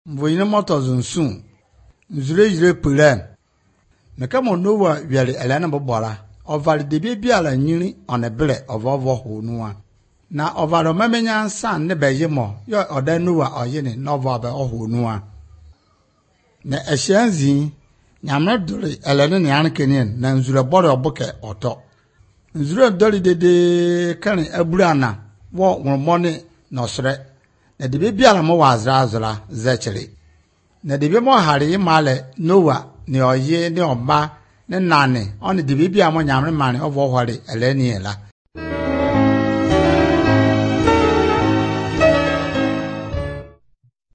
Mvoyine moto zunsun. Nzure pulem. Mekamo nowa wiali elena bobola. Oval de bibi ala nyini onebele ovo hunua. Na ovalo memenya san ne beyemo yo odenuwa oyene nova be ohunua. Ne eshenzi nyamre dole elene ne ankenien na nzure bore oboke oto. Nzure dole de kan aburana wo wonmone nosre. Na de bibi ala mo wazra azra zechele. Na de bibi mo hari male nowa ne oye ne oba ne nane on de bibi amo nyamre mane ovo hore eleni ela.